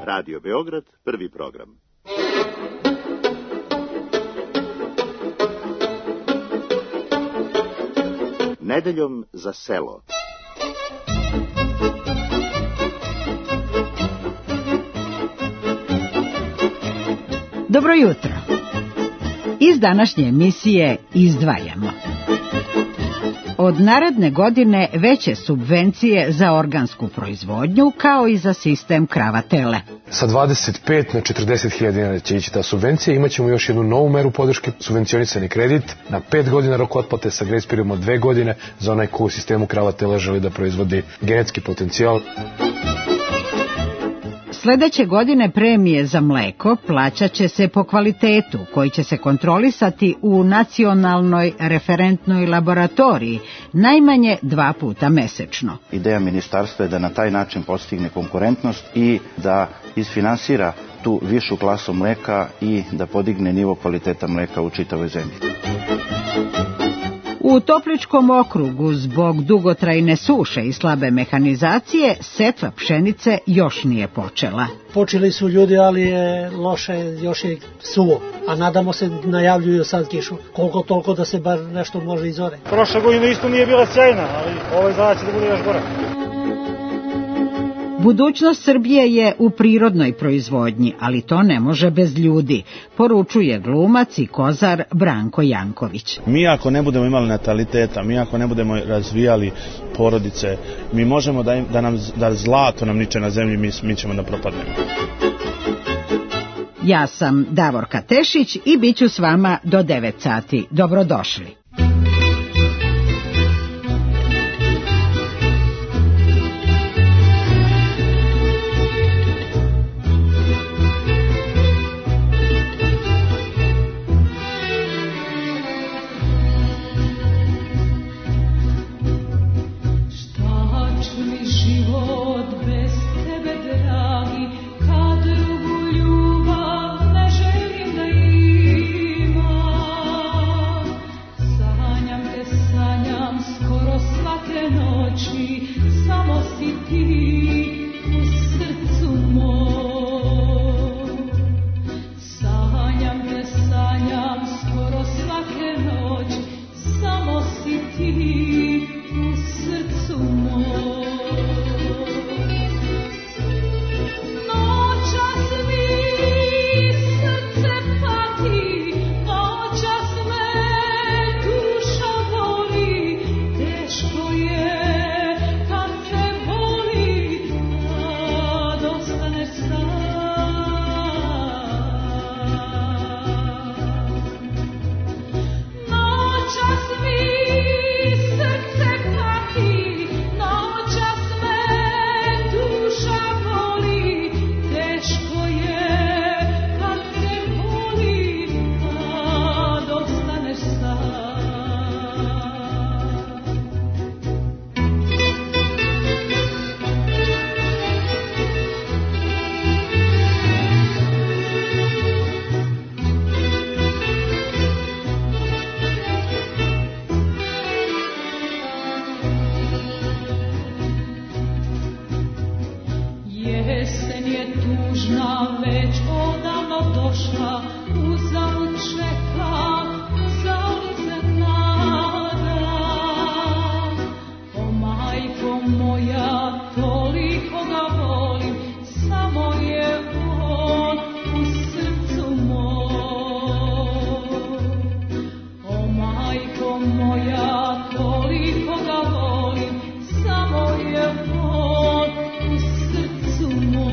Radio Beograd, prvi program. Nedeljom za selo. Dobro jutro. Iz današnje emisije izdvajamo. Od naredne godine veće subvencije za organsku proizvodnju, kao i za sistem krava-tele. Sa 25 na 40.000 dinara će ići ta subvencija. Imaćemo još jednu novu meru podrške, subvencionisani kredit na 5 godina rok otplate sa grace periodom od 2 godine za onaj ko u sistemu krava-tele želi da proizvodi genetski potencijal. Sljedeće godine premije za mleko plaćat će se po kvalitetu, koji će se kontrolisati u nacionalnoj referentnoj laboratoriji najmanje 2 puta mesečno. Ideja ministarstva je da na taj način postigne konkurentnost i da isfinansira tu višu klasu mleka i da podigne nivo kvaliteta mleka u čitavoj zemlji. U Topličkom okrugu zbog dugotrajne suše i slabe mehanizacije setva pšenice još nije počela. Počeli su ljudi, ali je loše, još je suvo, a nadamo se najavljuju sad kišu. Koliko toliko da se bar nešto može izore. Prošle godine isto nije bila sjajna, ali ovaj zadaća će da bude još gora. Budućnost Srbije je u prirodnoj proizvodnji, ali to ne može bez ljudi, poručuje glumac i kozar Branko Janković. Mi ako ne budemo imali nataliteta, mi ako ne budemo razvijali porodice, mi možemo da zlato nam niče na zemlji, mi ćemo da propadnemo. Ja sam Davorka Tešić i bit ću s vama do 9 sati. Dobrodošli.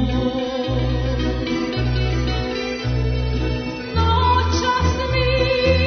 Noćas mi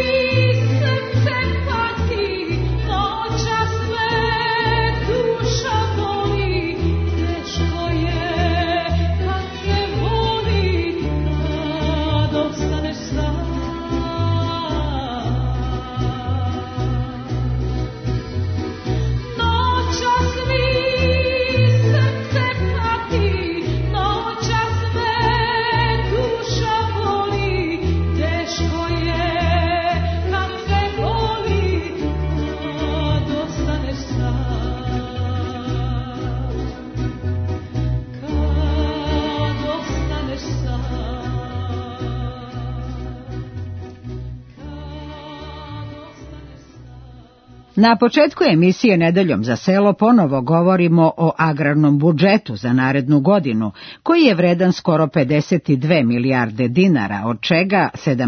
Na početku emisije Nedeljom za selo ponovo govorimo o agrarnom budžetu za narednu godinu, koji je vredan skoro 52 milijarde dinara, od čega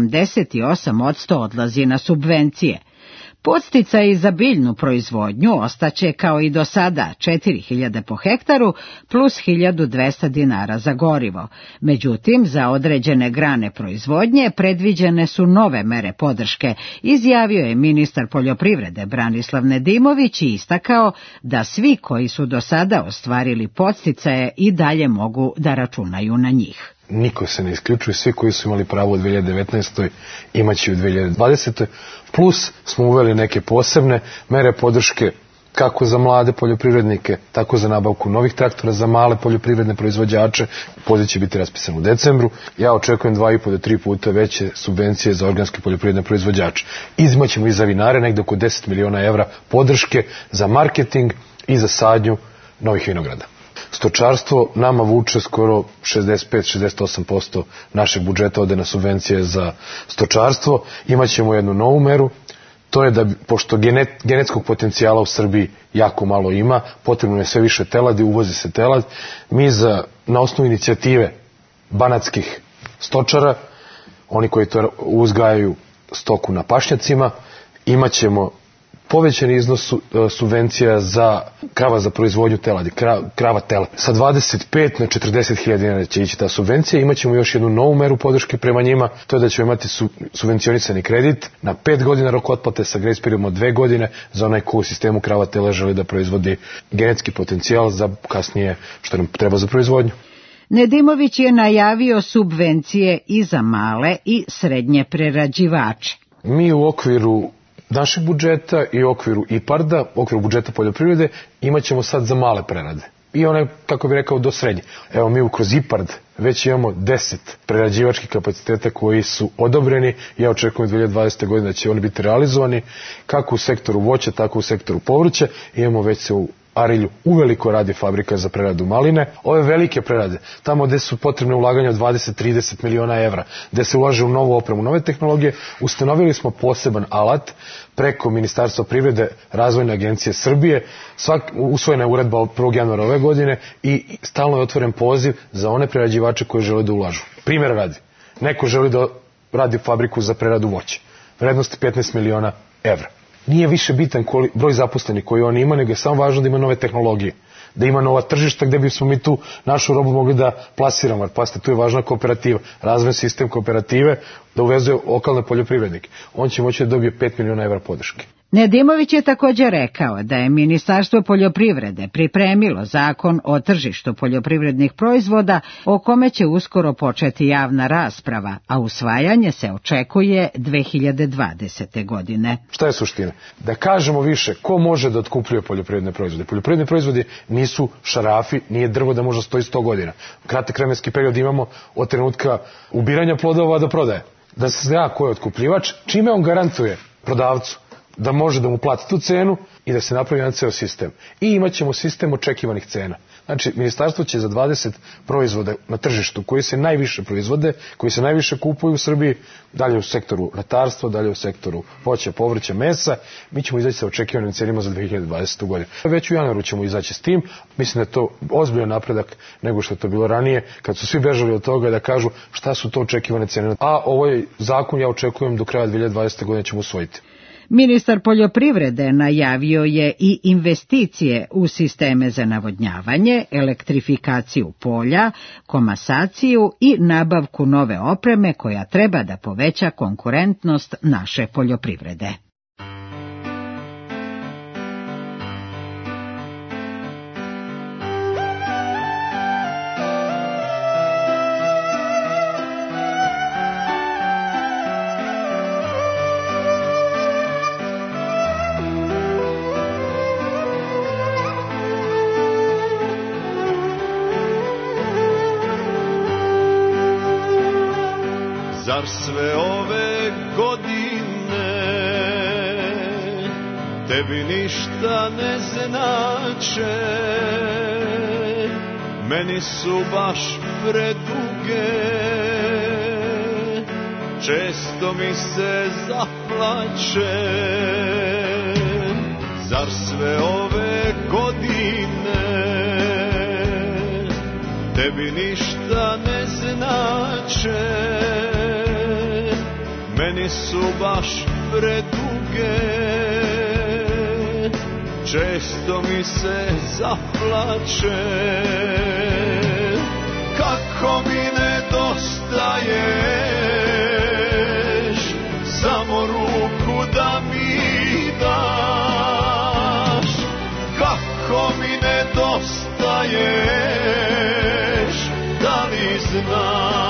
78% odlazi na subvencije. Podsticaji za biljnu proizvodnju ostaće kao i do sada 4.000 po hektaru plus 1.200 dinara za gorivo. Međutim, za određene grane proizvodnje predviđene su nove mere podrške, izjavio je ministar poljoprivrede Branislav Nedimović i istakao da svi koji su do sada ostvarili podsticaje i dalje mogu da računaju na njih. Niko se ne isključuje, svi koji su imali pravo u 2019. imaće u 2020. Plus smo uveli neke posebne mere podrške kako za mlade poljoprivrednike, tako za nabavku novih traktora za male poljoprivredne proizvođače. Poziv će biti raspisan u decembru. Ja očekujem 2,5 do 3 puta veće subvencije za organske poljoprivredne proizvođače. Imaćemo i za vinare negde oko 10 miliona evra podrške za marketing i za sadnju novih vinograda. Stočarstvo nama vuče skoro 65-68% našeg budžeta ode na subvencije za stočarstvo. Imaćemo jednu novu meru, to je da, pošto genetskog potencijala u Srbiji jako malo ima, potrebno je sve više teladi, uvozi se telad, mi na osnovu inicijative banatskih stočara, oni koji to uzgajaju stoku na pašnjacima, imaćemo povećan iznos subvencija za krava za proizvodnju teladi, krava tele. Sa 25 na 40.000 dinara će ići ta subvencija. Imaćemo još jednu novu meru podrške prema njima, to je da ćemo imati subvencionisani kredit na 5 godina rok otplate sa grace periodom od 2 godine za onaj ko u sistemu krava tele želi da proizvodi genetski potencijal za kasnije što nam treba za proizvodnju. Nedimović je najavio subvencije i za male i srednje prerađivače. Mi u okviru našeg budžeta i u okviru IPARD-a, u okviru budžeta poljoprivrede, imaćemo sad za male prerade. I one, kako bih rekao, do srednje. Evo, mi kroz IPARD već imamo 10 prerađivačkih kapaciteta koji su odobreni. Ja očekujem 2020. godine da će oni biti realizovani kako u sektoru voća, tako u sektoru povrća. Imamo već se u Arilju uveliko radi fabrika za preradu maline. Ove velike prerade, tamo gde su potrebne ulaganja od 20-30 miliona evra, gde se ulaže u novu opremu, nove tehnologije, ustanovili smo poseban alat preko Ministarstva privrede, Razvojne agencije Srbije. Usvojena je uredba od 1. januara ove godine i stalno je otvoren poziv za one prerađivače koji žele da ulažu. Primjer radi, neko želi da radi fabriku za preradu voća, vrednost 15 miliona evra. Nije više bitan broj zaposlenih koji on ima, nego je samo važno da ima nove tehnologije, da ima nova tržišta gde bismo mi tu našu robu mogli da plasiramo. Pazite, tu je važna kooperativa, razvojen sistem kooperative da uvezuje okolne poljoprivrednike. On će moći da dobije 5 miliona evra podrške. Nedimović je također rekao da je Ministarstvo poljoprivrede pripremilo zakon o tržištu poljoprivrednih proizvoda o kome će uskoro početi javna rasprava, a usvajanje se očekuje 2020. godine. Šta je suština? Da kažemo više ko može da otkupljuje poljoprivredne proizvode. Poljoprivredni proizvodi nisu šarafi, nije drvo da može stoji 100 godina. Kratak vremenski period imamo od trenutka ubiranja plodova do prodaje. Da se zna ko je otkupljivač, čime on garantuje prodavcu da može da mu plati tu cenu i da se napravi jedan ceo sistem. I imat ćemo sistem očekivanih cena. Znači, ministarstvo će za 20 proizvoda na tržištu koji se najviše proizvode, koji se najviše kupuju u Srbiji, dalje u sektoru ratarstva, dalje u sektoru voća, povrća, mesa, mi ćemo izaći sa očekivanim cenima za 2020. godinu. Već u januaru ćemo izaći s tim. Mislim da je to ozbiljan napredak nego što je to bilo ranije, kad su svi bežali od toga da kažu šta su to očekivane cene. A ovaj zakon ja očekujem do kraja 2020. godine ćemo usvojiti. Ministar poljoprivrede najavio je i investicije u sisteme za navodnjavanje, elektrifikaciju polja, komasaciju i nabavku nove opreme koja treba da poveća konkurentnost naše poljoprivrede. Zar sve ove godine tebi ništa ne znače? Meni su baš preduge, često mi se zaplače. zar sve ove godine tebi ništa ne znače? Meni su baš preduge, često mi se zaplače. Kako mi nedostaješ, samo ruku da mi daš. Kako mi nedostaješ, da li znaš?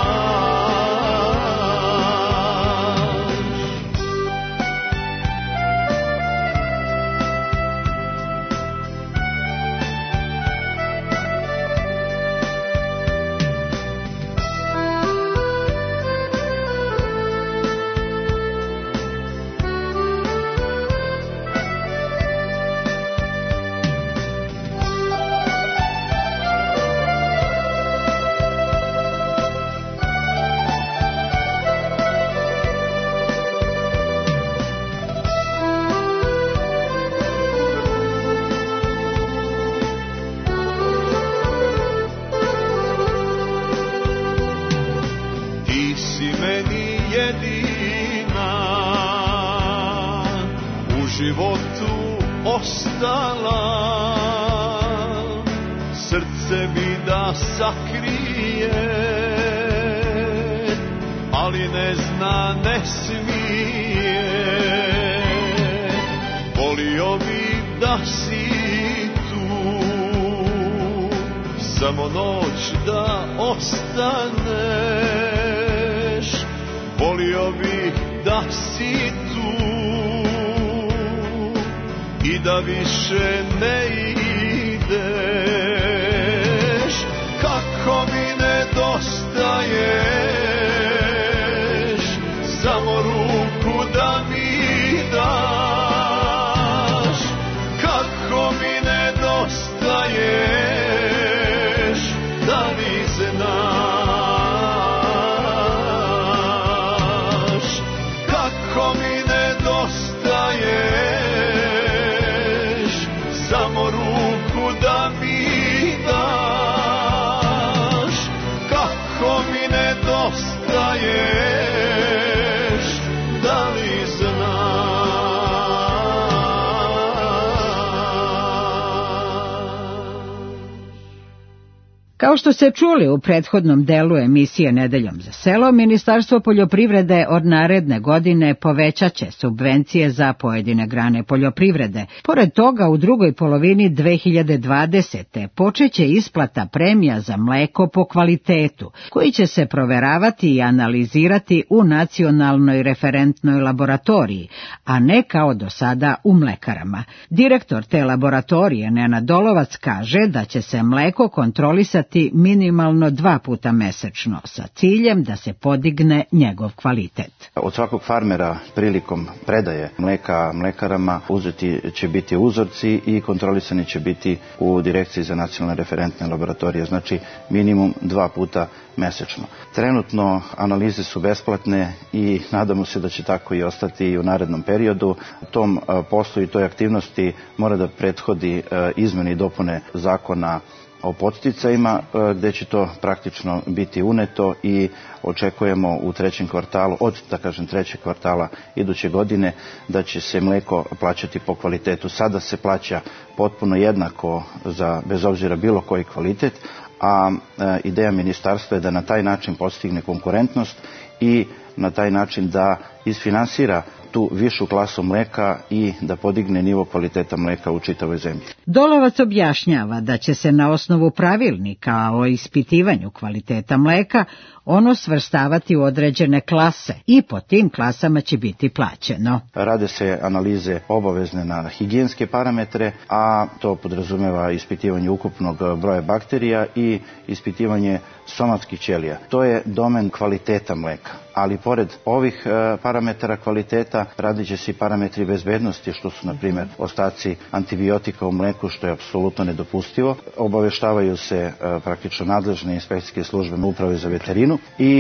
Srce mi da sakrije, ali ne zna, ne smije. Volio bi da si tu, samo noć da ostaneš. Volio bih da si tu i da više ne ideš. Kako mi nedostaješ, samo ruku da mi daš. Kako mi nedostaješ, da li znaš? Kako mi nedostaješ, samo ruku da mi daš. Kako mi nedostaješ, da li znaš? Kao što ste čuli u prethodnom delu emisije Nedeljom za selo, Ministarstvo poljoprivrede od naredne godine povećat će subvencije za pojedine grane poljoprivrede. Pored toga, u drugoj polovini 2020. počeće isplata premija za mleko po kvalitetu, koji će se proveravati i analizirati u nacionalnoj referentnoj laboratoriji, a ne kao do sada u mlekarama. Direktor te laboratorije, Nenad Dolovac, kaže da će se mleko kontrolisati minimalno 2 puta mesečno sa ciljem da se podigne njegov kvalitet. Od svakog farmera prilikom predaje mleka mlekarama uzeti će biti uzorci i kontrolisani će biti u Direkciji za nacionalne referentne laboratorije, znači minimum 2 puta mesečno. Trenutno analize su besplatne i nadamo se da će tako i ostati i u narednom periodu. Tom poslu i toj aktivnosti mora da prethodi izmene i dopune zakona o podsticajima, gde će to praktično biti uneto i očekujemo u trećem kvartalu, trećeg kvartala iduće godine, da će se mleko plaćati po kvalitetu. Sada se plaća potpuno jednako bez obzira bilo koji kvalitet, a ideja ministarstva je da na taj način postigne konkurentnost i na taj način da isfinansira tu višu klasu mleka i da podigne nivo kvaliteta mleka u čitavoj zemlji. Dolovac objašnjava da će se na osnovu pravilnika o ispitivanju kvaliteta mleka ono svrstavati u određene klase i po tim klasama će biti plaćeno. Rade se analize obavezne na higijenske parametre, a to podrazumeva ispitivanje ukupnog broja bakterija i ispitivanje somatskih ćelija. To je domen kvaliteta mleka, ali pored ovih parametara kvaliteta radit će se i parametri bezbednosti, što su na primjer ostaci antibiotika u mleku, što je apsolutno nedopustivo. Obaveštavaju se praktično nadležne inspekcijske službe Uprave za veterinu i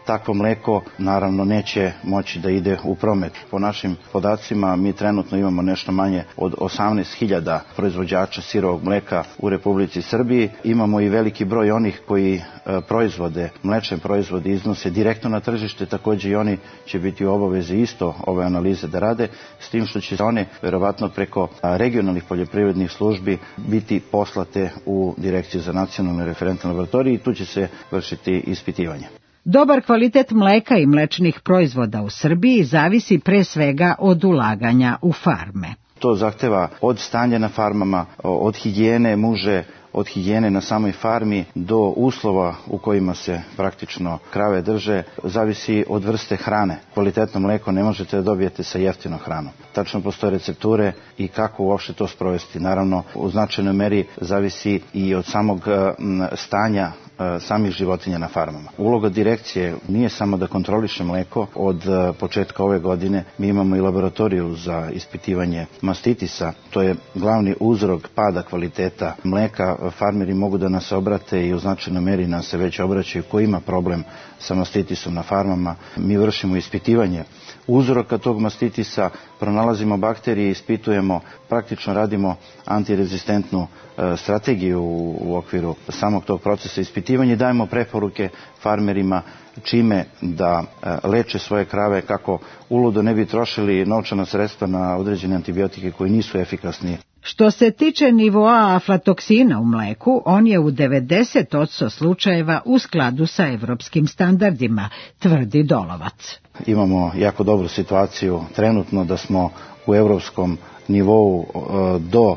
takvo mleko naravno neće moći da ide u promet. Po našim podacima mi trenutno imamo nešto manje od 18.000 proizvođača sirovog mleka u Republici Srbiji. Imamo i veliki broj onih koji proizvode, mlečne proizvode iznose direktno na tržište, također i oni će biti u obavezi isto ove analize da rade, s tim što će one verovatno preko regionalnih poljoprivrednih službi biti poslate u Direkciju za nacionalne referentne laboratorije i tu će se vršiti ispitivanje. Dobar kvalitet mleka i mlečnih proizvoda u Srbiji zavisi pre svega od ulaganja u farme. To zahteva od stanja na farmama, od higijene muže, od higijene na samoj farmi do uslova u kojima se praktično krave drže, zavisi od vrste hrane. Kvalitetno mleko ne možete da dobijete sa jeftinom hranom. Tačno postoje recepture i kako uopšte to sprovesti. Naravno, u značajnoj meri zavisi i od samog stanja samih životinja na farmama. Uloga direkcije nije samo da kontroliše mleko. Od početka ove godine mi imamo i laboratoriju za ispitivanje mastitisa. To je glavni uzrok pada kvaliteta mleka. Farmeri mogu da nas obrate i u značajnoj meri nas se već obraćaju ko ima problem sa mastitisom na farmama. Mi vršimo ispitivanje uzroka tog mastitisa, pronalazimo bakterije, ispitujemo, praktično radimo antirezistentnu strategiju u okviru samog tog procesa ispitivanja i dajemo preporuke farmerima čime da leče svoje krave, kako uludo ne bi trošili novčana sredstva na određene antibiotike koji nisu efikasni. Što se tiče nivoa aflatoksina u mleku, on je u 90% slučajeva u skladu sa evropskim standardima, tvrdi Dolovac. Imamo jako dobru situaciju trenutno da smo u evropskom nivou do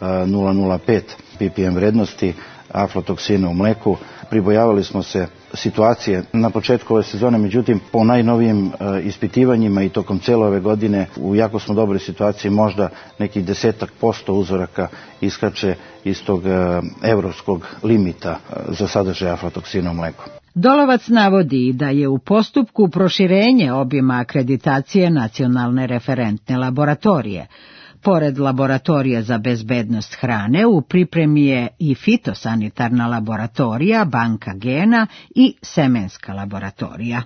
0,05 ppm vrednosti aflatoksina u mleku. Pribojavali smo se situacije na početku ove sezone, međutim po najnovijim ispitivanjima i tokom cijele ove godine u jako smo dobroj situaciji, možda nekih 10% uzoraka iskače iz tog evropskog limita za sadržaj aflatoksina u mleku. Dolovac navodi da je u postupku proširenje obima akreditacije nacionalne referentne laboratorije. Pored laboratorija za bezbednost hrane, u pripremi je i fitosanitarna laboratorija, banka gena i semenska laboratorija.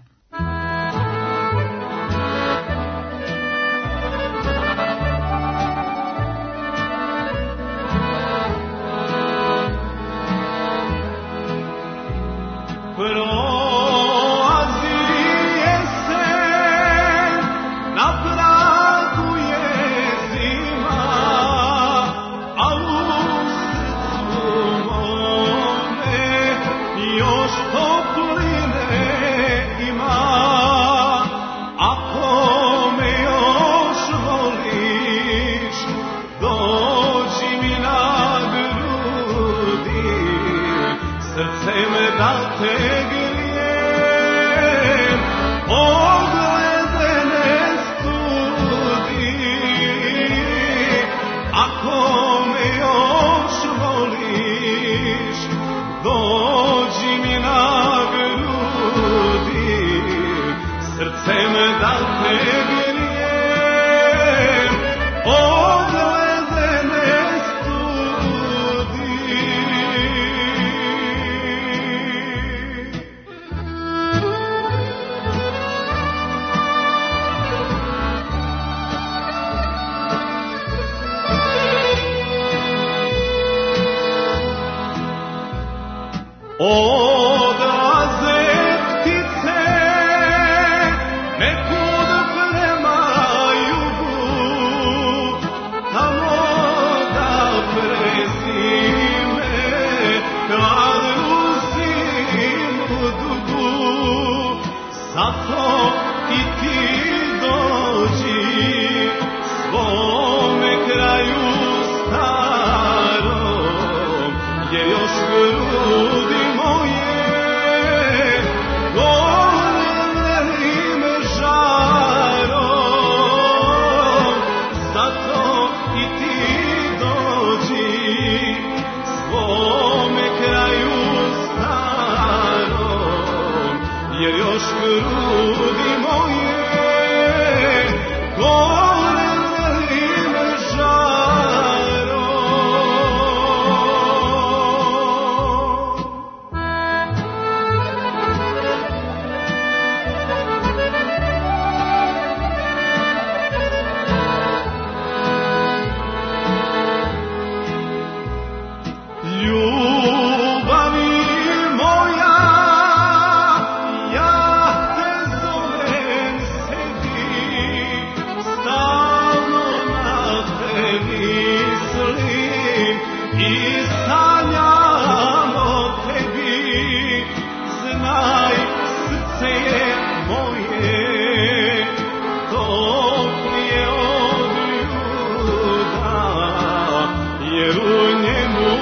srce je moje toplije od ljuda, jer u njemu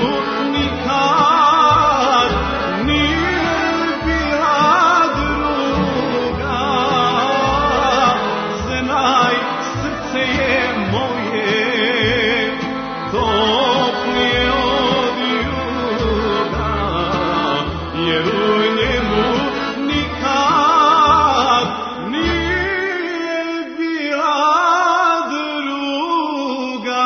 nikad nije bila druga. Znaj, srce je moje toplije od ljuda, jer u njemu nikad nije bila druga.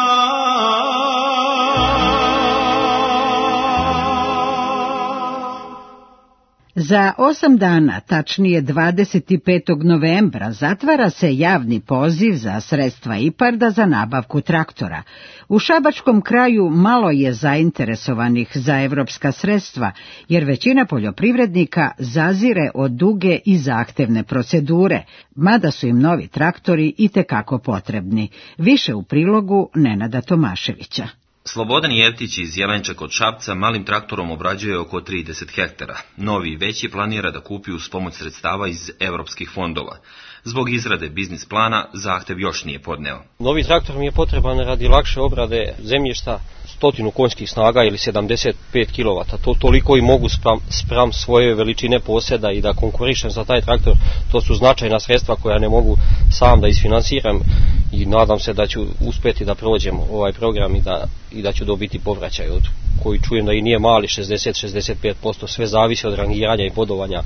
Za 8 dana, tačnije 25. novembra, zatvara se javni poziv za sredstva IPARD-a za nabavku traktora. U šabačkom kraju malo je zainteresovanih za evropska sredstva, jer većina poljoprivrednika zazire od duge i zahtevne procedure, mada su im novi traktori itekako potrebni. Više u prilogu Nenada Tomaševića. Slobodan Jevtić iz Jelenča kod Šapca malim traktorom obrađuje oko 30 hektara. Novi i veći planira da kupi uz pomoć sredstava iz evropskih fondova. Zbog izrade biznis plana zahtev još nije podneo. Novi traktor mi je potreban radi lakše obrade zemljišta, 100 konjskih snaga ili 75 kW. To toliko i mogu spram svoje veličine posjeda i da konkurišem za taj traktor. To su značajna sredstva koja ne mogu sam da isfinansiram i nadam se da ću uspjeti da prođem ovaj program i da ću dobiti povraćaj od koji čujem da i nije mali, 60-65%, sve zavisi od rangiranja i bodovanja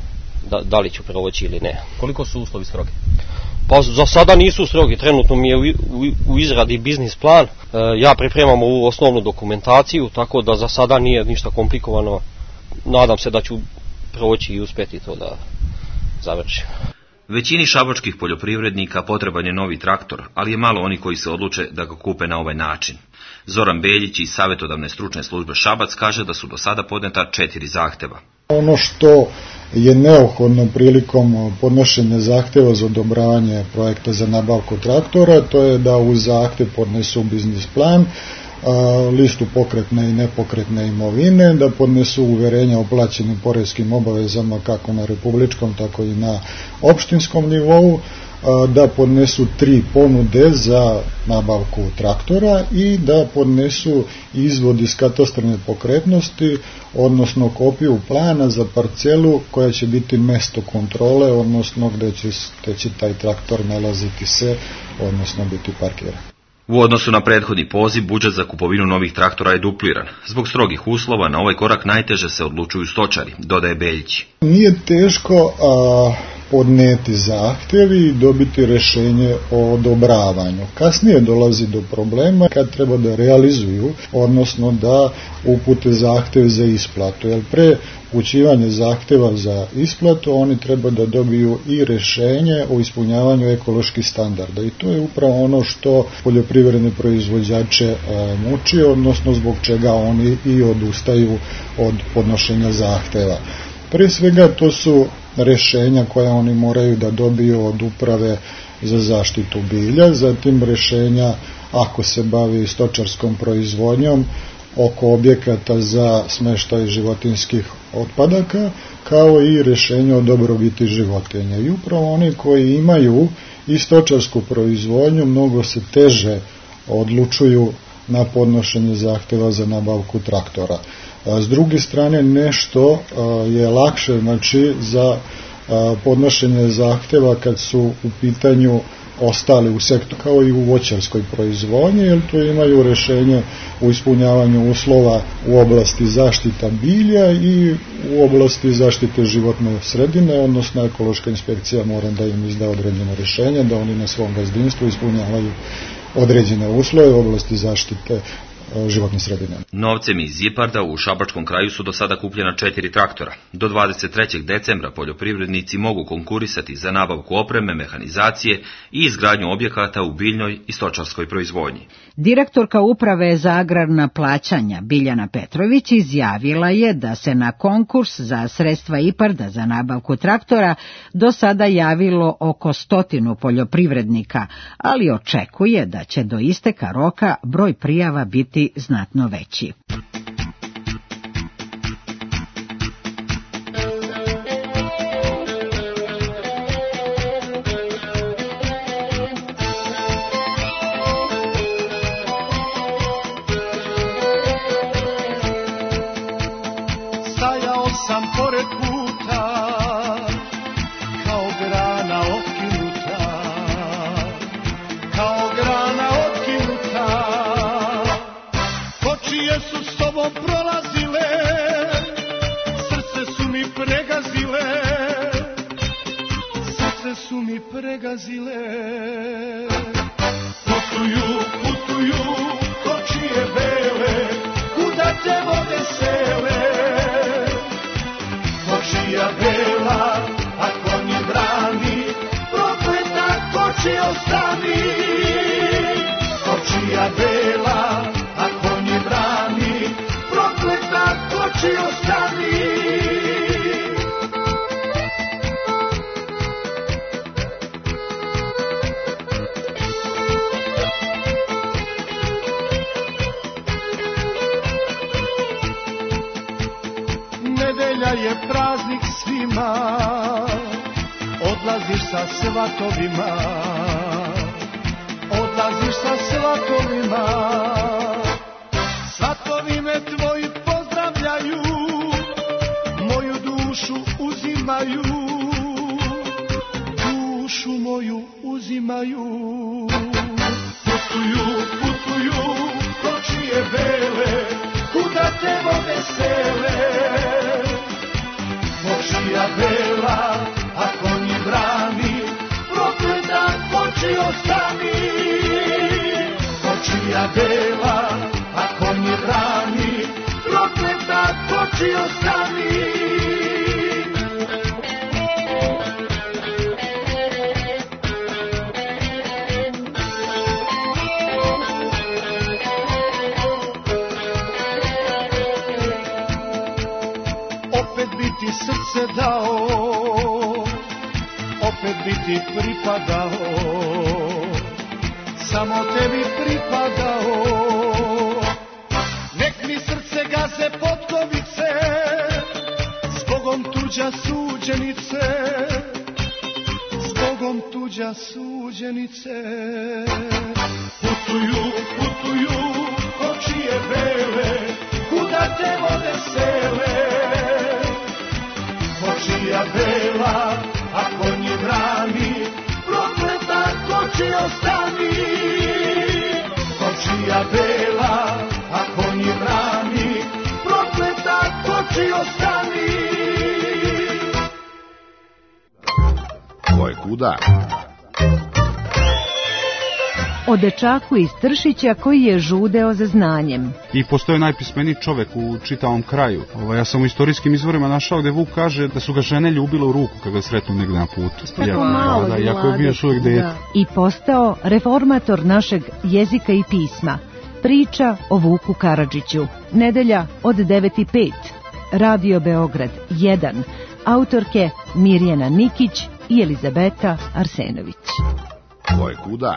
da li ću proći ili ne. Koliko su uslovi strogi? Pa za sada nisu strogi, trenutno mi je u izradi biznis plan, ja pripremam ovu osnovnu dokumentaciju, tako da za sada nije ništa komplikovano, nadam se da ću proći i uspjeti to da završim. Većini šabačkih poljoprivrednika potreban je novi traktor, ali je malo oni koji se odluče da ga kupe na ovaj način. Zoran Beljić iz Savjetodavne stručne službe Šabac kaže da su do sada podneta 4 zahteva. Ono što je neophodno prilikom podnošenja zahtjeva za odobravanje projekta za nabavku traktora, to je da u zahtjev podnesu biznis plan, listu pokretne i nepokretne imovine, da podnesu uverenja o plaćenim poreskim obavezama kako na republičkom tako i na opštinskom nivou, da podnesu 3 ponude za nabavku traktora i da podnesu izvod iz katastra nepokretnosti, odnosno kopiju plana za parcelu koja će biti mesto kontrole, odnosno gde će taj traktor nalaziti se, odnosno biti parkiran. U odnosu na prethodni poziv, budžet za kupovinu novih traktora je dupliran. Zbog strogih uslova na ovaj korak najteže se odlučuju stočari, dodaje Beljić. Nije teško podneti zahtjev i dobiti rješenje o odobravanju. Kasnije dolazi do problema kad treba da realizuju, odnosno da upute zahtjev za isplatu. Jer pre upućivanja zahtjeva za isplatu oni treba da dobiju i rješenje o ispunjavanju ekoloških standarda. I to je upravo ono što poljoprivredne proizvođače muči, odnosno zbog čega oni i odustaju od podnošenja zahtjeva. Prije svega to su rješenja koja oni moraju da dobiju od uprave za zaštitu bilja, zatim rješenja ako se bavi stočarskom proizvodnjom oko objekata za smještaj životinjskih otpadaka, kao i rješenje o dobrobiti životinja. I upravo oni koji imaju i stočarsku proizvodnju mnogo se teže odlučuju na podnošenje zahtjeva za nabavku traktora. S druge strane nešto je lakše, znači za podnošenje zahtjeva kad su u pitanju ostali u sektoru kao i u voćarskoj proizvodnji, jer tu imaju rješenje u ispunjavanju uslova u oblasti zaštita bilja i u oblasti zaštite životne sredine, odnosno ekološka inspekcija mora da im izda određeno rješenje, da oni na svom gazdinstvu ispunjavaju određene uslove u oblasti zaštite životne sredine. Novcem iz IPARD-a u šabačkom kraju su do sada kupljena 4 traktora. Do 23. decembra poljoprivrednici mogu konkurisati za nabavku opreme, mehanizacije i izgradnju objekata u biljnoj i stočarskoj proizvodnji. Direktorka Uprave za agrarna plaćanja Biljana Petrović izjavila je da se na konkurs za sredstva IPARD-a za nabavku traktora do sada javilo oko 100 poljoprivrednika, ali očekuje da će do isteka roka broj prijava biti znatno veći. su mi pregazile. Putuju, putuju, kočije bele, kuda te vode sele. Kočija bela, a konji brani, prokleta koči ostani. Kočija bela, a konji brani, prokleta koči ostani. Nedelja je praznik svima, odlaziš sa svatovima, odlaziš sa svatovima. Svatovi me tvoji pozdravljaju, moju dušu uzimaju, dušu moju uzimaju. Putuju, putuju, kočije bele, kuda te vode sele. Kočija bela, a konji brani, prokleta koči ostani. Kočija bela, a konji brani, prokleta koči ostani. Ti srce dao, opet bi ti pripadao, samo tebi pripadao. Nek mi srce gaze potkovice, zbogom tuđa suđenice, zbogom tuđa suđenice. Putuju, putuju, kočije bele, kuda te vode sele. Kočija bela, a konji brani, prokleta koči ostani. Kočija bela, a konji brani, prokleta koči ostani. Ko je kuda? O dečaku iz Tršića koji je žudeo za znanjem. I postoje najpismeniji čovek u čitavom kraju. Ja sam u istorijskim izvorima našao gde Vuk kaže da su ga žene ljubile u ruku kada ga sretnu negde na putu. Jako je bio još uvijek dete. I postao reformator našeg jezika i pisma. Priča o Vuku Karadžiću. Nedelja od 9:05. Radio Beograd 1. Autorke Mirjana Nikić i Elizabeta Arsenović. Ko je kuda?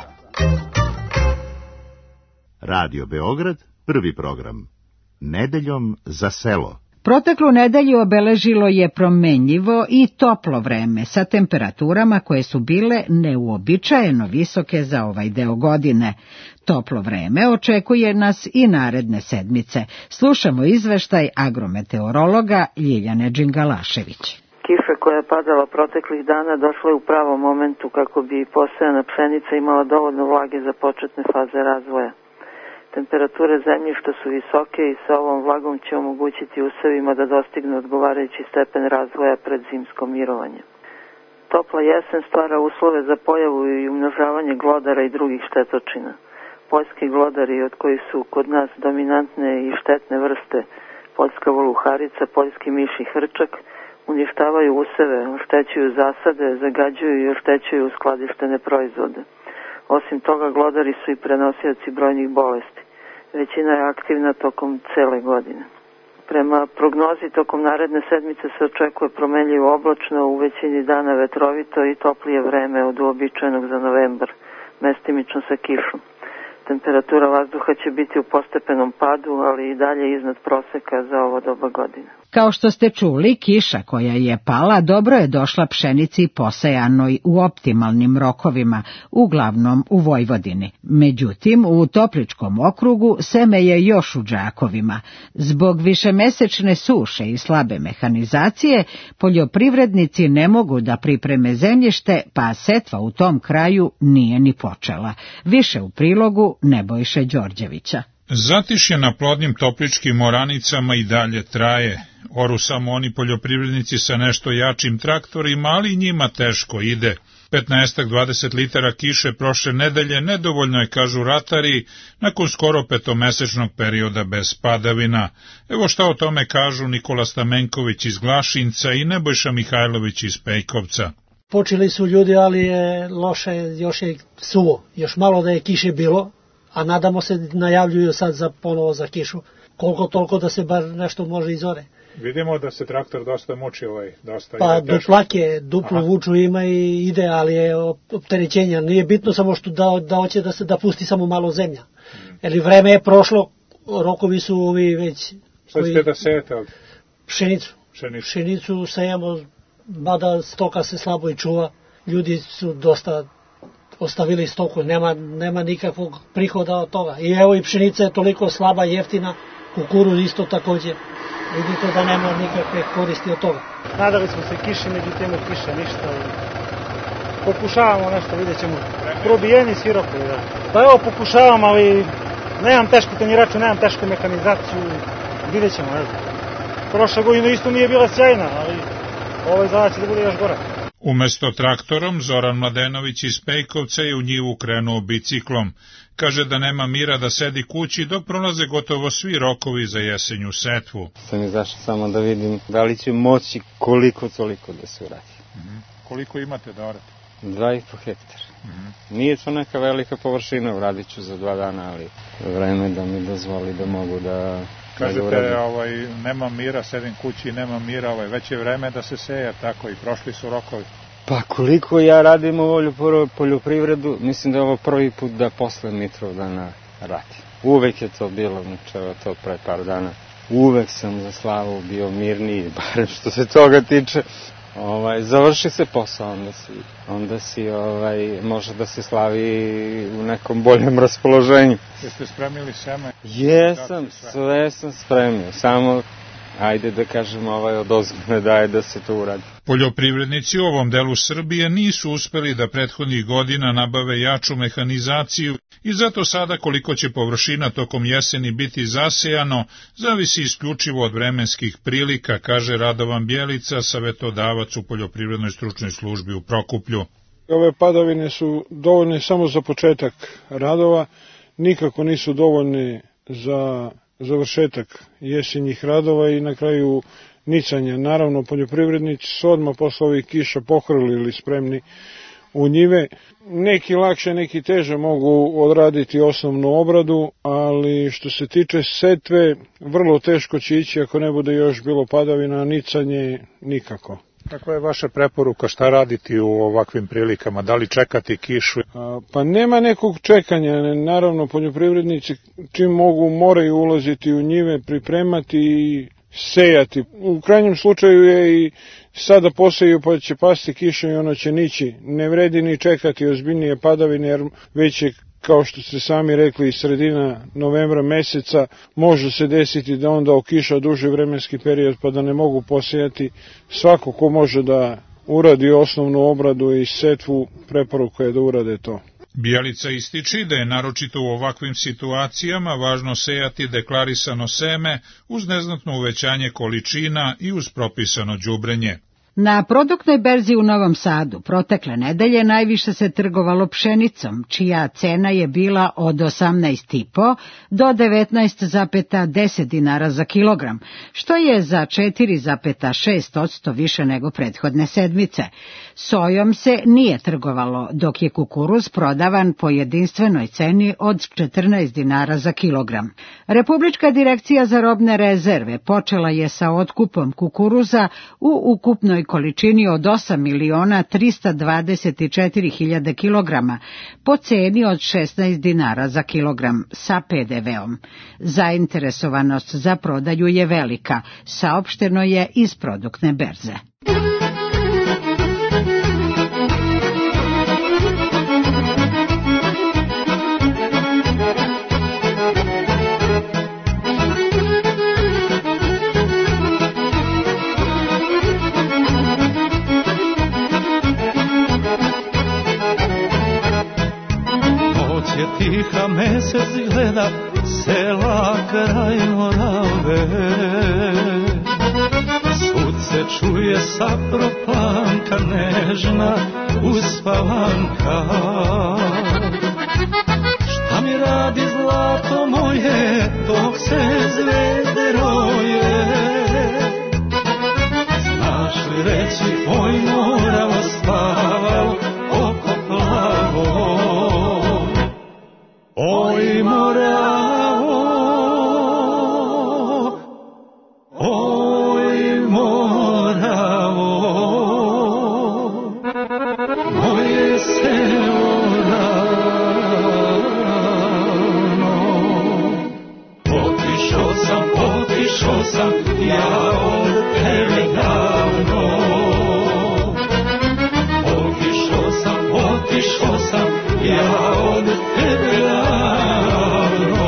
Radio Beograd, prvi program. Nedeljom za selo. Proteklu nedelju obeležilo je promenljivo i toplo vreme sa temperaturama koje su bile neuobičajeno visoke za ovaj deo godine. Toplo vreme očekuje nas i naredne sedmice. Slušamo izveštaj agrometeorologa Ljiljane Đingalašević. Kiša koja je padala proteklih dana došla je u pravom momentu kako bi posejana pšenica imala dovoljno vlage za početne faze razvoja. Temperature zemljišta su visoke i sa ovom vlagom će omogućiti usevima da dostignu odgovarajući stepen razvoja pred zimsko mirovanje. Topla jesen stvara uslove za pojavu i umnožavanje glodara i drugih štetočina. Poljski glodari, od kojih su kod nas dominantne i štetne vrste poljska voluharica, poljski miš i hrčak, uništavaju useve, oštećuju zasade, zagađuju i oštećuju skladištene proizvode. Osim toga, glodari su i prenosioci brojnih bolesti. Većina je aktivna tokom cele godine. Prema prognozi, tokom naredne sedmice se očekuje promenljivo oblačno, u većini dana vetrovito i toplije vreme od uobičajenog za novembar, mestimično sa kišom. Temperatura vazduha će biti u postepenom padu, ali i dalje iznad proseka za ovo doba godine. Kao što ste čuli, kiša koja je pala dobro je došla pšenici posejanoj u optimalnim rokovima, uglavnom u Vojvodini. Međutim, u Topličkom okrugu seme je još u džakovima. Zbog višemesečne suše i slabe mehanizacije, poljoprivrednici ne mogu da pripreme zemljište, pa setva u tom kraju nije ni počela. Više u prilogu Nebojše Đorđevića. Zatišje na plodnim topličkim oranicama i dalje traje. Oru samo oni poljoprivrednici sa nešto jačim traktorima, ali njima teško ide. 15-20 litara kiše prošle nedelje nedovoljno je, kažu ratari, nakon skoro petomesečnog perioda bez padavina. Evo šta o tome kažu Nikola Stamenković iz Glašinca i Nebojša Mihajlović iz Pejkovca. Počeli su ljudi, ali je loše, još je suvo. Još malo da je kiše bilo, a nadamo se, najavljuju sad ponovo za kišu. Koliko toliko da se bar nešto može izore. Vidimo da se traktor dosta muči dosta pa duplake, duplu vuču ima i ide, ali je opterećenja. Nije bitno samo što da hoće da pusti samo malo zemlja. Jer vreme je prošlo, rokovi su ovi već... Šta ćete da sejete? Pšenicu. Pšenicu sejemo, mada stoka se slabo i čuva. Ljudi su dosta ostavili stoku, nema nikakvog prihoda od toga. I evo i pšenica je toliko slaba, jeftina, kukuruz isto također. Vidite da nema nikakve koristi od toga. Nadali smo se kiši, međutim kiša ništa. Pokušavamo nešto, vidjet ćemo. Probijeni svi rokovi, da. Pa evo pokušavam, ali nemam tešku tanjiraču, nemam tešku mehanizaciju. Vidjet ćemo, ne znam. Prošla godina isto nije bila sjajna, ali ovaj zadaće da bude još gora. Umesto traktorom, Zoran Mladenović iz Pejkovca je u njivu krenuo biciklom. Kaže da nema mira da sedi kući dok prolaze gotovo svi rokovi za jesenju setvu. Sam izašao samo da vidim da li će moći koliko toliko da se uradi. Koliko imate da orate? 2,5 hektara. Nije to neka velika površina, uradit ću za 2 dana, ali vreme da mi dozvoli da mogu da... Kažete, nema mira, sedim kući i nema mira, već je vreme da se seje, tako i prošli su rokovi. Pa koliko ja radim ovu poljoprivredu, mislim da je ovo prvi put da posle Mitrovdana radim. Uvek je to bilo, znači to pre par dana. Uvek sam za slavu bio mirniji, barem što se toga tiče. Završi se posao, onda si može da se slavi u nekom boljem raspoloženju. Jeste spremili seme? Jesam, sve sam spremio, samo ajde da kažem odozgo ne daje da se to uradi. Poljoprivrednici u ovom delu Srbije nisu uspeli da prethodnih godina nabave jaču mehanizaciju i zato sada koliko će površina tokom jeseni biti zasejano, zavisi isključivo od vremenskih prilika, kaže Radovan Bjelica, savetodavac u poljoprivrednoj stručnoj službi u Prokuplju. Ove padavine su dovoljne samo za početak radova, nikako nisu dovoljne za završetak jesenjih radova i na kraju nicanja. Naravno, poljoprivrednici su odmah posle ovih kiša pohrlili ili spremni u njive. Neki lakše, neki teže mogu odraditi osnovnu obradu, ali što se tiče setve, vrlo teško će ići ako ne bude još bilo padavina, a nicanje nikako. Kakva je vaša preporuka, šta raditi u ovakvim prilikama? Da li čekati kišu? Pa nema nekog čekanja. Naravno, poljoprivrednici čim mogu moraju ulaziti u njive, pripremati i sejati. U krajnjem slučaju je i sada poseju pa će pasti kiša i ono će nići. Ne vredi ni čekati ozbiljnije padavine jer već je, kao što ste sami rekli, sredina novembra meseca, može se desiti da onda okiša duži vremenski period pa da ne mogu posejati. Svako ko može da uradi osnovnu obradu i setvu, preporuka je da urade to. Bjelica ističi da je naročito u ovakvim situacijama važno sejati deklarisano seme uz neznatno uvećanje količina i uz propisano đubrenje. Na produktnoj berzi u Novom Sadu protekle nedelje najviše se trgovalo pšenicom, čija cena je bila od 18,5 do 19,10 dinara za kilogram, što je za 4,6% više nego prethodne sedmice. Sojom se nije trgovalo, dok je kukuruz prodavan po jedinstvenoj ceni od 14 dinara za kilogram. Republička direkcija za robne rezerve počela je sa otkupom kukuruza u ukupnoj količini od 8.324.000 kilograma po ceni od 16 dinara za kilogram sa PDV-om. Zainteresovanost za prodaju je velika, saopšteno je iz produktne berze. Tiha mesec gleda sela kraj Morave. Svud se čuje saproplanka nežna uspavanka. Šta mi radi zlato moje dok se zvezde roje? Znaš li reći oj Moravo spavalo oko plavo? Oj Moravo, oj Moravo, moje selo ravno. Otišao sam ja od tebe davno. Otišao sam ja od tebe davno.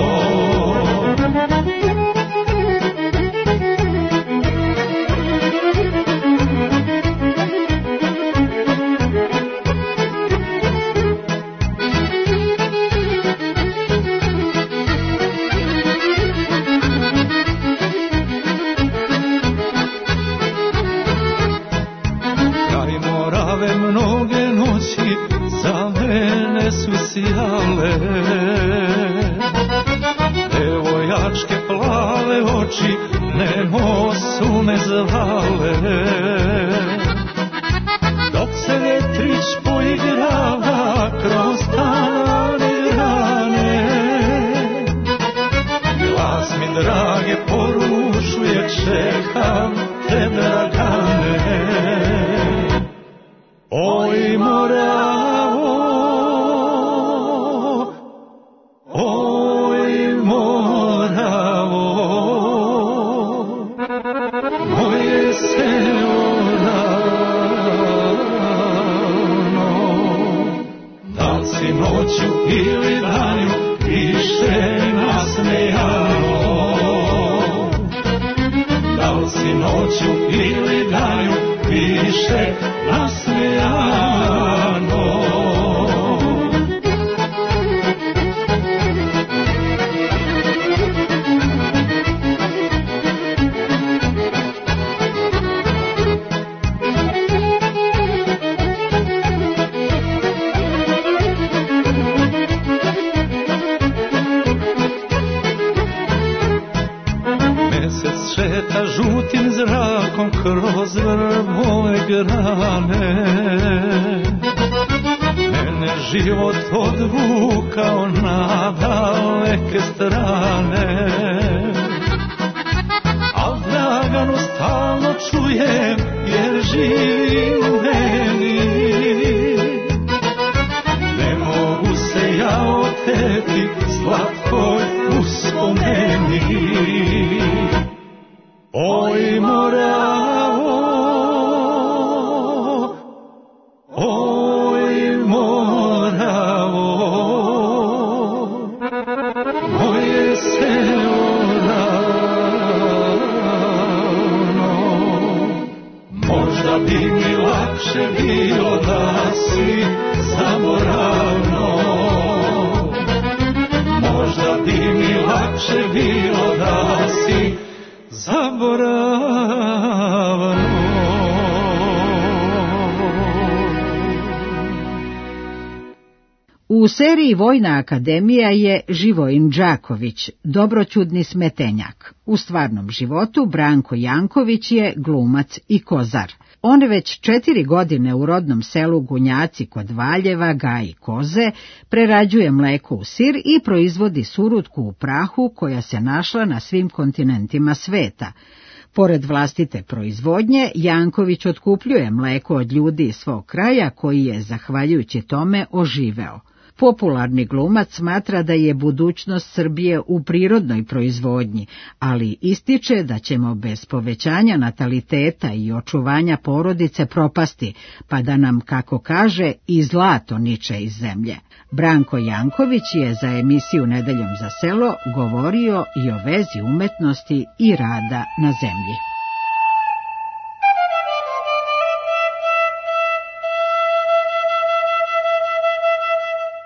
Kraj Morave mnoge noći za mene su sjale, devojačke plave oči nemo su me zvale. Dok se vetrić poigrava kroz tane grane, glas mi drage porušuje, čekam te dragane. Oj Moravo, oj Moravo, moje selo ravno. Da li si noću ili danju više nasmejano? Da li si noću ili danju više nasmejano? Mesec šeta žutim zrakom kroz vrbove grane. Mene život odvukao na daleke strane. Al Draganu stalno čujem jer živi u meni. Ne mogu se ja oteti slatkoj uspomeni. Oj Moravo, oj Moravo, moje selo ravno. Možda bi mi lakše bilo da si zaboravno. Možda bi mi lakše bilo da si zaboravno. U seriji Vojna akademija je Živojin Đaković, dobroćudni smetenjak. U stvarnom životu Branko Janković je glumac i kozar. On već 4 godine u rodnom selu Gunjaci kod Valjeva gaji koze, prerađuje mleko u sir i proizvodi surutku u prahu koja se našla na svim kontinentima sveta. Pored vlastite proizvodnje, Janković otkupljuje mleko od ljudi iz svog kraja koji je, zahvaljujući tome, oživeo. Popularni glumac smatra da je budućnost Srbije u prirodnoj proizvodnji, ali ističe da ćemo bez povećanja nataliteta i očuvanja porodice propasti, pa da nam, kako kaže, i zlato niče iz zemlje. Branko Janković je za emisiju Nedeljom za selo govorio i o vezi umetnosti i rada na zemlji.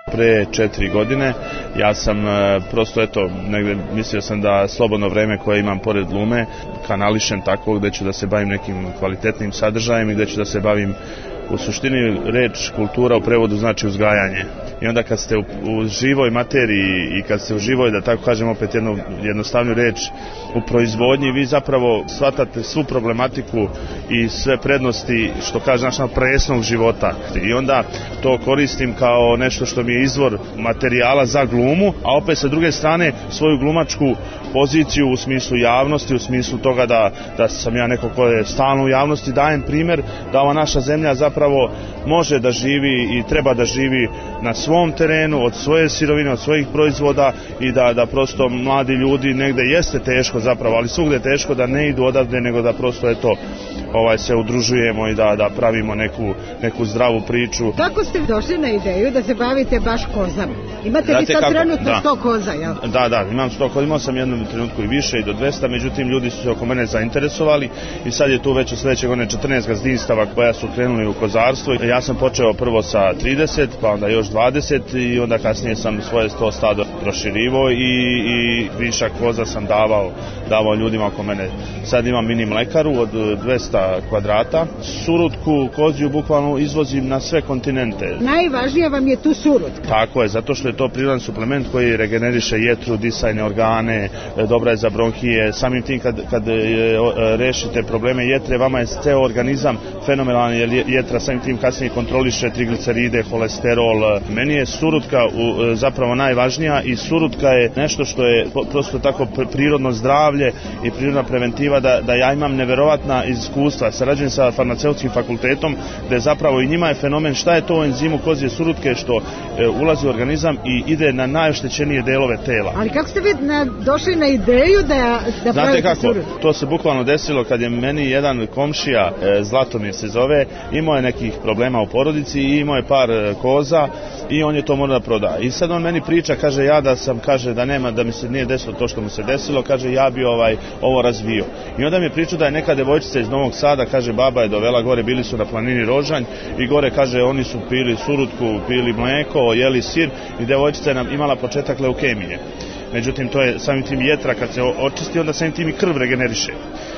Pre 4 godine ja sam prosto negde mislio sam da slobodno vreme koje imam pored Lume kanališem tako gde ću da se bavim nekim kvalitetnim sadržajem i gde ću da se bavim. U suštini reč kultura u prevodu znači uzgajanje. I onda kad ste u živoj materiji i kad ste u živoj, da tako kažem opet jednu jednostavniju reč, u proizvodnji, vi zapravo shvatate svu problematiku i sve prednosti, što kaže naš presnog života. I onda to koristim kao nešto što mi je izvor materijala za glumu, a opet sa druge strane svoju glumačku poziciju u smislu javnosti, u smislu toga da sam ja neko ko je stalno u javnosti, dajem primjer da ova naša zemlja zapravo može da živi i treba da živi na svom terenu, od svoje sirovine, od svojih proizvoda i da prosto mladi ljudi, negde jeste teško zapravo, ali svugde je teško da ne idu odavde, nego da prosto se udružujemo i da pravimo neku zdravu priču. Kako ste došli na ideju da se bavite baš kozama? Imate li sad trenutno 100 koza, jel? Da, imam 100 koza, imao sam jednom trenutku i više i do 200, međutim ljudi su se oko mene zainteresovali i sad je tu već u sledeće godine 14 gazdinstava koja su krenuli u kozarstvo. Ja sam počeo prvo sa 30, pa onda još 20 i onda kasnije sam svoje 100 stado proširivo i višak koza sam davao ljudima oko mene. Sad imam mini mlekaru od 200 kvadrata. Surutku koziju bukvalno izvozim na sve kontinente. Najvažnije vam je tu surutka. Tako je, zato što je to prirodan suplement koji regeneriše jetru, disajne organe, dobra je za bronhije. Samim tim kad rešite probleme jetre, vama je ceo organizam fenomenalan, jer jetra samim tim kasnije kontroliše trigliceride, holesterol. Meni je surutka zapravo najvažnija i surutka je nešto što je prosto tako prirodno zdravlje i prirodna preventiva da ja imam neverovatna iskustva. Sarađujem sa farmaceutskim fakultetom gde zapravo i njima je fenomen šta je to u enzimu kozije surutke što ulazi u organizam i ide na najoštećenije delove tela. Ali kako ste vi došli na ideju da pravite surutku? To se bukvalno desilo kad je meni jedan komšija, Zlatomir se zove, imao je nekih problema u porodici i imao je par koza i on je to morao da proda. I sad on meni priča, kaže da nema, da mi se nije desilo to što mu se desilo, kaže ja bi ovo razvio. I onda mi je pričao da je neka devojčica iz Novog Sada, kaže baba je dovela gore, bili su na planini Rožanj i gore, kaže, oni su pili surutku, pili mleko, jeli sir i devojčica je imala početak leukemije. Međutim, to je samim tim jetra kad se očisti, onda samim tim i krv regeneriše.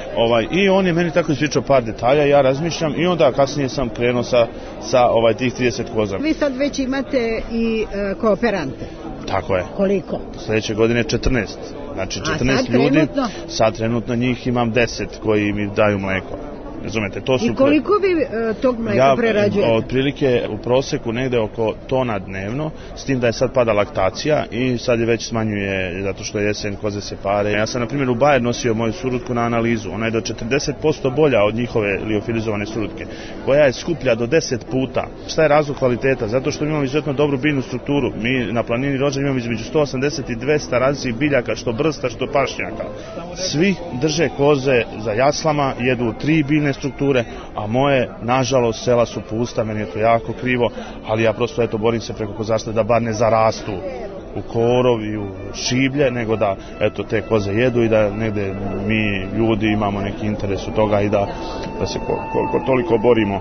I on je meni tako ispričao par detalja, ja razmišljam i onda kasnije sam krenuo sa tih 30 koza. Vi sad već imate i kooperante. Tako je. Koliko? Sledeće godine 14. Znači 14 ljudi, sad trenutno njih imam 10 koji mi daju mleko. Razumete, to su... I koliko vi tog mleka prerađujete? Otprilike u proseku negde oko tona dnevno, s tim da je sad pada laktacija i sad je već smanjuje zato što je jesen, koze se pare. Ja sam na primjer u Bajer nosio moju surutku na analizu, ona je do 40% bolja od njihove liofilizovane surutke, koja je skuplja do 10 puta. Šta je razlog kvaliteta? Zato što imamo izuzetno dobru biljnu strukturu. Mi na planini Rožanj imamo između 180 i 200 različitih biljaka, što brsta, što pašnjaka. Svi drže koze za jaslama, jedu 3 biljne strukture, a moje, nažalost, sela su pusta, meni je to jako krivo, ali ja prosto borim se preko kozarstva da bar ne zarastu u korov i u šiblje, nego da te koze jedu i da negde mi ljudi imamo neki interes u toga i da se koliko toliko borimo.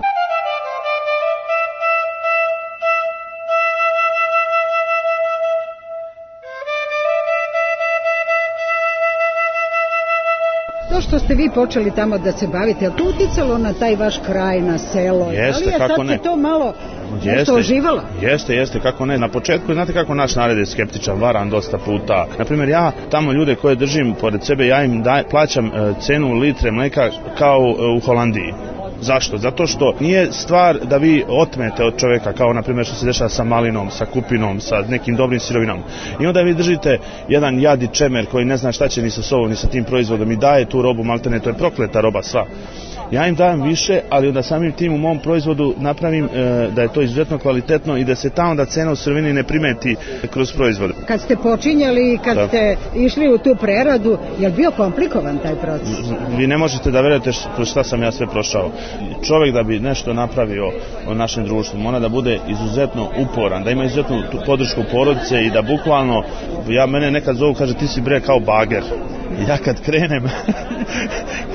To što ste vi počeli tamo da se bavite, je to uticalo na taj vaš kraj, na selo? Jeste, kako ne. Ali je sad to malo nešto oživalo? Jeste, kako ne. Na početku, znate kako naš narod je skeptičan, varam dosta puta. Naprimjer, ja tamo ljude koje držim pored sebe, ja im plaćam cenu litre mleka kao u Holandiji. Zašto? Zato što nije stvar da vi otmete od čoveka, kao na primjer što se dešava sa malinom, sa kupinom, sa nekim dobrim sirovinom. I onda vi držite jedan jadi čemer koji ne zna šta će ni sa sobom, ni sa tim proizvodom i daje tu robu, maltene, to je prokleta roba sva. Ja im dajem više, ali onda samim tim u mom proizvodu napravim da je to izuzetno kvalitetno i da se ta onda cena u sirovini ne primeti kroz proizvod. Kad ste počinjali, kad ste išli u tu preradu, je li bio komplikovan taj proces? Vi ne možete da verujete šta sam ja sve prošao. Čovjek da bi nešto napravio u našem društvu mora da bude izuzetno uporan, da ima izuzetnu podršku porodice i da bukvalno, mene nekad zovu, kaže ti si bre kao bager. I ja kad krenem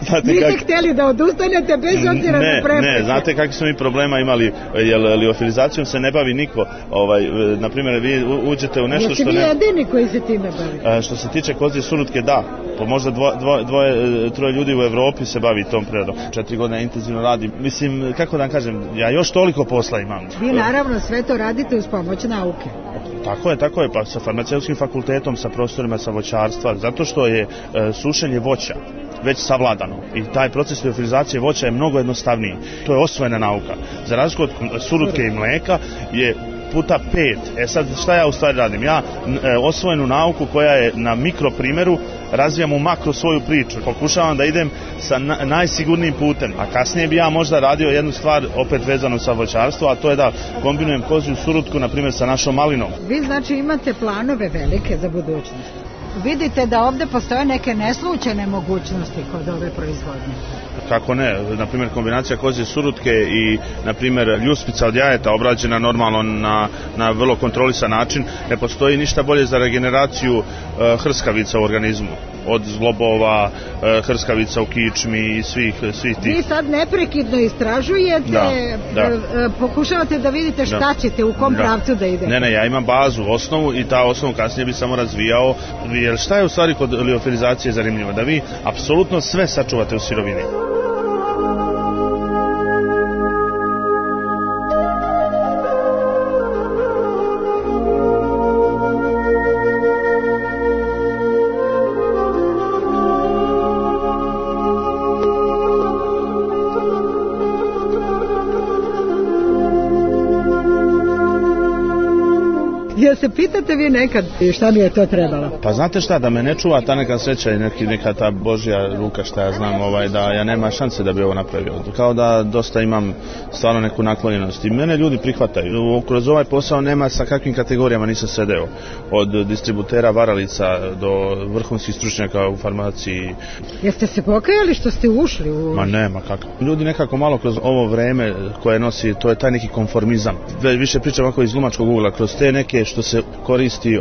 Niste htjeli da odustanete bez obzira na prepreke. Ne, znate kakvi smo mi problema imali, jer liofilizacijom se ne bavi niko. Na primjer, vi uđete u nešto što ne... Jeste vi jedini koji se time bavi? Što se tiče kozje surutke, da. Po možda troje ljudi u Evropi se bavi tom preradom. 4 godine intenzivno radim. Mislim, kako da vam kažem, ja još toliko posla imam. Vi naravno sve to radite uz pomoć nauke. Tako je, pa sa farmaceutskim fakultetom, sa profesorima sa voćarstva, zato što je sušenje voća već savladano i taj proces liofilizacije voća je mnogo jednostavniji. To je osvojena nauka. Za razliku od surutke i mleka je puta 5. Sad šta ja u stvari radim? Ja osvojenu nauku koja je na mikroprimjeru razvijam u makro svoju priču. Pokušavam da idem sa najsigurnijim putem, a kasnije bi ja možda radio jednu stvar opet vezanu sa voćarstvom, a to je da kombinujem kozju surutku, na primjer, sa našom malinom. Vi znači imate planove velike za budućnost. Vidite da ovdje postoje neke neslučajne mogućnosti kod ove proizvodnje. Kako ne, na primjer kombinacija kozje surutke i na primjer ljuspica od jajeta obrađena normalno na vrlo kontrolisan način, ne postoji ništa bolje za regeneraciju hrskavica u organizmu. Od zglobova, hrskavica u kičmi i svih tih. Vi sad neprekidno istražujete, pokušavate da vidite šta ćete, u kom pravcu da idete. Ne, ja imam bazu, osnovu i ta osnovu kasnije bi samo razvijao. Jer šta je u stvari kod liofilizacije zanimljivo? Da vi apsolutno sve sačuvate u sirovini. Jel se pitate vi nekad šta mi je to trebalo? Pa znate šta, da me ne čuva ta neka sreća i neka ta Božja ruka, šta ja znam, da ja nema šanse da bi ovo napravio. Kao da dosta imam stvarno neku naklonjenost i mene ljudi prihvataju. Kroz ovaj posao nema sa kakvim kategorijama nisam sedeo. Od distributera varalica do vrhunskih stručnjaka u farmaciji. Jeste se pokajali što ste ušli u... Ma nema kako. Ljudi nekako malo kroz ovo vreme koje nosi, to je taj neki konformizam. Više pričam ovako iz glumačkog ugla, kroz te neke što se koristi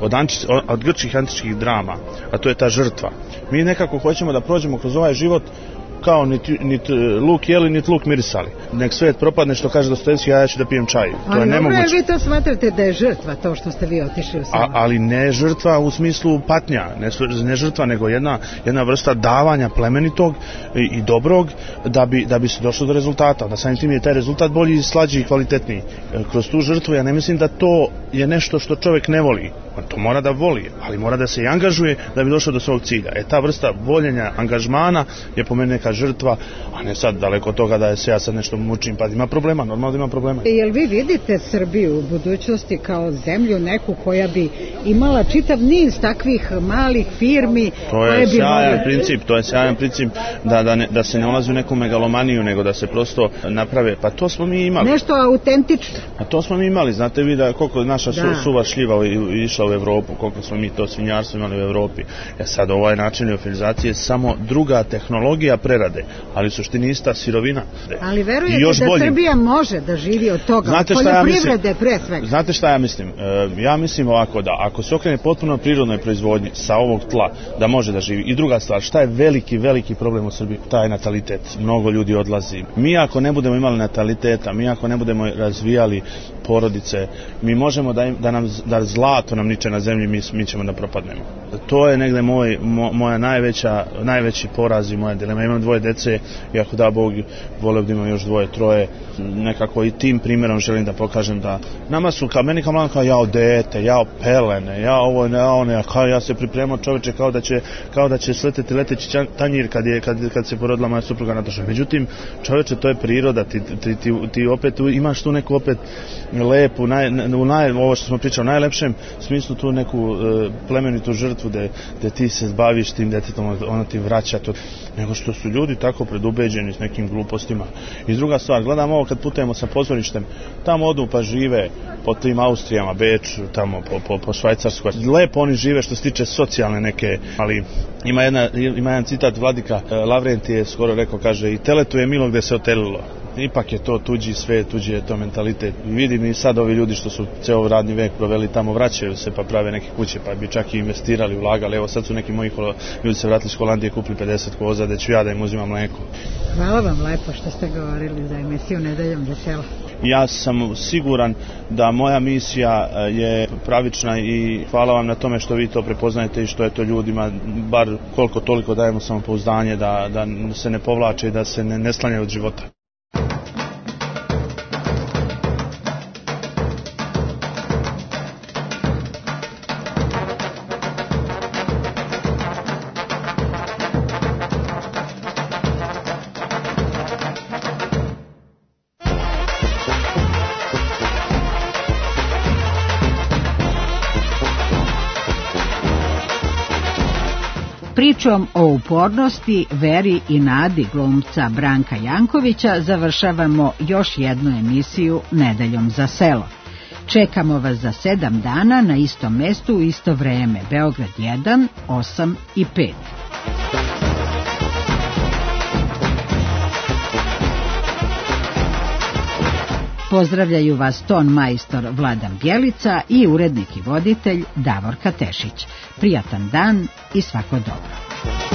od grčkih antičkih drama, a to je ta žrtva. Mi nekako hoćemo da prođemo kroz ovaj život kao niti luk jeli, niti luk mirisali. Nek svijet propadne, što kaže Dostojevski, ja ću da pijem čaj. To je nemoguće. Ali vi to smatrate da je žrtva to što ste vi otišli u samo? Ali ne žrtva u smislu patnja, ne žrtva, nego jedna vrsta davanja plemenitog i dobrog da bi se došlo do rezultata. Da samim tim je taj rezultat bolji, slađi i kvalitetniji. Kroz tu žrtvu ja ne mislim da to je nešto što čovjek ne voli. On to mora da voli, ali mora da se i angažuje da bi došao do svog cilja. Ta vrsta voljenja, angažmana je po meni neka žrtva, a ne sad daleko od toga da se ja sad nešto mučim, pa ima problema, normalno da ima problema. Jel vi vidite Srbiju u budućnosti kao zemlju neku koja bi imala čitav niz takvih malih firmi? To je sjajan princip da se ne ulazi u neku megalomaniju, nego da se prosto naprave, pa to smo mi imali. Nešto autentično. A to smo mi imali, znate vi da koliko naša suva šljiva išla u Evropu, koliko smo mi to svinjarstvo imali u Evropi. Sad ovaj način liofilizacije je samo druga tehnologija prerade, ali u suštini ista sirovina. Ali verujete da Srbija može da živi od toga, poljoprivrede pre svega? Znate šta ja mislim? Ja mislim ovako da ako se okrene potpuno prirodnoj proizvodnji sa ovog tla, da može da živi. I druga stvar, šta je veliki problem u Srbiji? Taj natalitet. Mnogo ljudi odlazi. Mi ako ne budemo imali nataliteta, mi ako ne budemo razvijali porodice, mi možemo da zlato nam niče na zemlji, mi ćemo da propadnemo. To je negde moja najveći poraz i moja dilema. Imam 2 dece i ako da Bog voleo da imam još 2, 3, nekako i tim primjerom želim da pokažem da nama su meni kao mladan kao jao dete, jao pelene, jao ovo, jao one, kao ja se pripremao čoveče kao da će sleteti leteći tanjir kad se porodila moja supruga Nataša. Međutim, čoveče, to je priroda, ti opet imaš tu neku opet lepu, ovo što smo pričali, u najlepšem smislu tu neku plemenitu žrtvu gde ti se baviš tim detetom, ono ti vraća to, nego što su ljudi tako predubeđeni s nekim glupostima. I druga stvar, gledam ovo kad putujemo sa pozorištem, tamo odu pa žive po tim Austrijama, Beču, tamo po Švajcarskoj. Lepo oni žive što se tiče socijalne neke, ali ima jedan citat Vladika Lavrentije skoro rekao, kaže, i teletu je milo gde se otelilo. Ipak je to tuđi svet, tuđi je to mentalitet. Vidim i sad ovi ljudi što su ceo radni vek proveli tamo, vraćaju se pa prave neke kuće, pa bi čak i investirali, ulagali. Evo sad su neki moji ljudi se vratili iz Holandije, kupili 50 koza, da ću ja da im uzimam mleko. Hvala vam lepo što ste govorili za emisiju Nedeljom za selo. Ja sam siguran da moja misija je pravična i hvala vam na tome što vi to prepoznajete i što je to ljudima, bar koliko toliko dajemo samopouzdanje da se ne povlače i da se ne sklanjaju od života. Pričom o upornosti, veri i nadi glumca Branka Jankovića završavamo još jednu emisiju Nedeljom za selo. Čekamo vas za 7 dana na istom mestu u isto vreme. Beograd 1, 8 i 5. Pozdravljaju vas ton majstor Vladan Bjelica i urednik i voditelj Davorka Tešić. Prijatan dan i svako dobro.